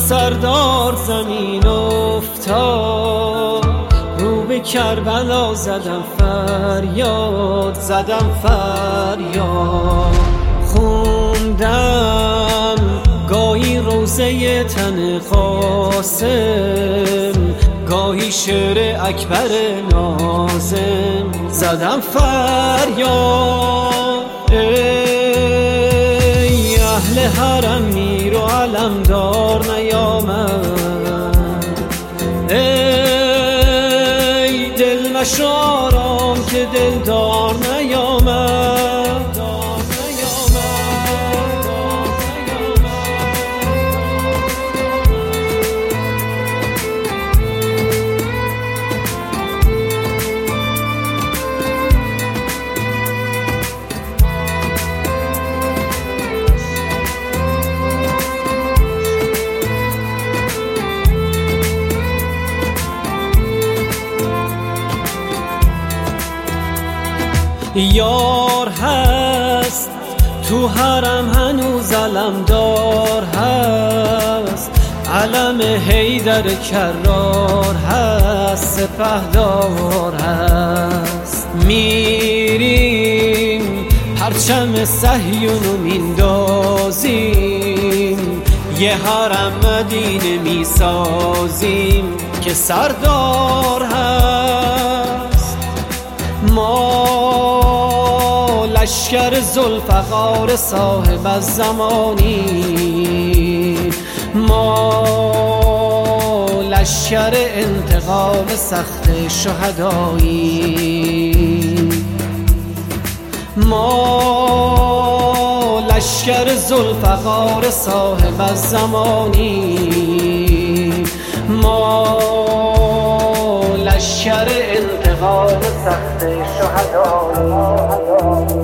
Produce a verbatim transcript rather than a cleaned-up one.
سردار زمین افتاد، رو به کربلا زدم فریاد، زدم فریاد. خوندم گاهی روزه تن قاسم، گاهی شعر اکبر ناظم، زدم فریاد. ای اهل حرم میر و علمدار نیامد، ای دل مشارام که دلدار نیامد. یار هست تو حرم هنوز علمدار هست، علم حیدر کرار هست، سپهدار هست. میریم پرچم صهیونو میندازیم، یه حرم مدینه میسازیم که سردار هست. ما لشکر ذوالفقار صاحب الزمانی، ما لشکر انتقام سخت شهدایی، ما لشکر ذوالفقار صاحب الزمانی، ما لشکر انتقام سخت شهدایی.